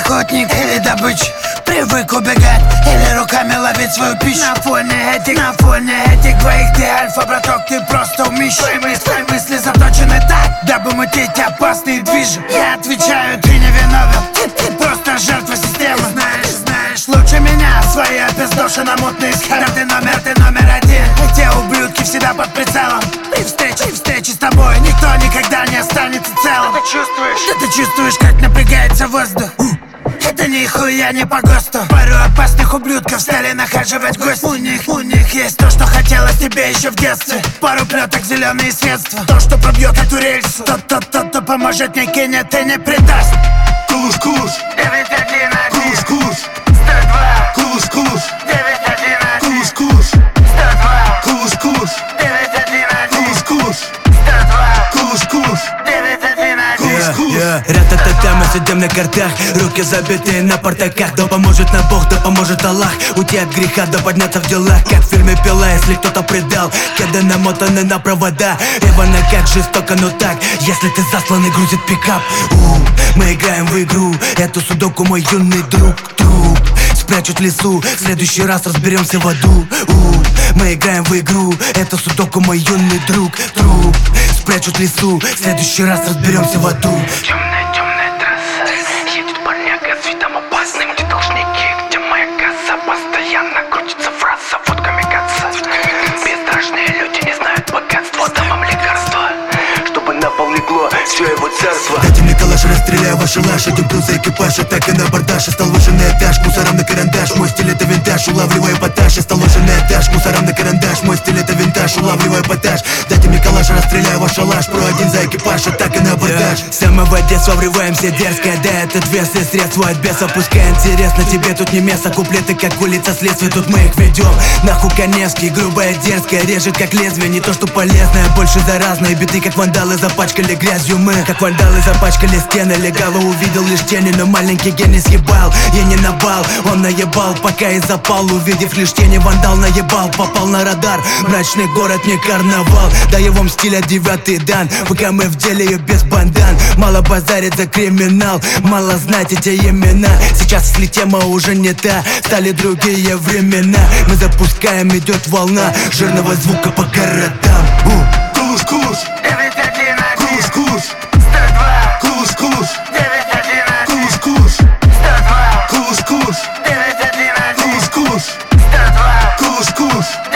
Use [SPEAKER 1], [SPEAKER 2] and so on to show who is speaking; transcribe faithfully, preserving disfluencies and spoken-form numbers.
[SPEAKER 1] охотник или добыча, привык убегать или руками ловить свою пищу. На фоне этих, на фоне этих двоих ты альфа, браток, ты просто умищ. Твои мысли, твои мысли заточены так, дабы мутить опасные движи. Я отвечаю, ты не виновен, ты, ты просто жертва системы. Знаешь, знаешь, лучше меня свои опиздошины мутные схемы. Ты номер, ты номер один, и те ублюдки всегда под прицелом. При встрече, при встрече с тобой никто никогда не останется целым. Ты чувствуешь, да ты чувствуешь, как напрягается воздух. Это нихуя не по ГОСТу. Пару опасных ублюдков стали нахаживать в гости. У них, у них есть то, что хотелось тебе еще в детстве. Пару плеток, зеленые средства, то, что пробьет эту рельсу. Тот, тот, тот, кто поможет, не кинет и не предаст.
[SPEAKER 2] Куш, куш,
[SPEAKER 1] девять один один,
[SPEAKER 2] куш, куш,
[SPEAKER 1] сто два,
[SPEAKER 2] куш, куш,
[SPEAKER 1] девять один один,
[SPEAKER 2] куш, куш,
[SPEAKER 1] сто два,
[SPEAKER 2] куш, куш,
[SPEAKER 1] девять один один,
[SPEAKER 2] куш, куш,
[SPEAKER 1] сто два,
[SPEAKER 2] куш, куш,
[SPEAKER 1] девять один один.
[SPEAKER 3] Ра-та-та-та, мы сидим на картах, руки забитые на портаках. Да поможет нам Бог, да поможет Аллах, уйти от греха, да подняться в делах. Как в фильме «Пила», если кто-то предал, кеды намотаны на провода. Ивана, как жестоко, но так, если ты заслан и грузит пикап. У, мы играем в игру, эту судоку мой юный друг. Труп спрячут в лесу, в следующий раз разберемся в аду. У, мы играем в игру, это судоку мой юный друг. Труп спрячут в лесу, в следующий раз разберемся в аду.
[SPEAKER 4] Темная, темная трасса, едет парняга с видом опасным. Где должники, где моя касса, постоянно крутится фраза. Вот камикадзе, бесстрашные люди не знают богатства. Дам вам лекарства, чтобы на пол легло все его царство.
[SPEAKER 3] Дайте мне калаш, расстреляю ваши лаш. Один плюс за экипаж, атака на абордаж. Я стал выше на этаж, мусорам на карандаш. Мой стиль это винтаж, улавливаю эпатаж. Я стал выше на этаж, мусорам на карандаш. Мой стиль это винтаж, улавливаю эпатаж. Дайте мне калаш, расстреляю ваш шалаш. Про один за экипаж, атака на абордаж. С самого детства врываемся дерзко. Да, этот вес и средства от беса. Пускай интересно, тебе тут не место. Куплеты как улица следствия, тут мы их ведем. Нахуй Коневский, грубая, дерзкая. Режет как лезвие, не то что полезное, больше заразное. Биты как вандалы запачкали грязью. Мы как вандалы запачкали стены. Легава увидел лишь тени, но маленький гений съебал. Я не на бал, он наебал, пока и запал. Увидев лишь тени, вандал наебал. Попал на радар, мрачный город, не карнавал. Да его стиля девятый дан, пока мы в деле и без бандан. Мало базарит за криминал, мало знать эти имена. Сейчас если тема уже не та, стали другие времена. Мы запускаем, идет волна жирного звука по городам.
[SPEAKER 2] куш, куш,
[SPEAKER 1] девять один один,
[SPEAKER 2] куш, куш,
[SPEAKER 1] сто два,
[SPEAKER 2] куш, куш,
[SPEAKER 1] девять один один,
[SPEAKER 2] куш, куш,
[SPEAKER 1] сто два,
[SPEAKER 2] куш, куш,
[SPEAKER 1] девять один один,
[SPEAKER 2] куш, куш,
[SPEAKER 1] сто два,
[SPEAKER 2] куш, куш.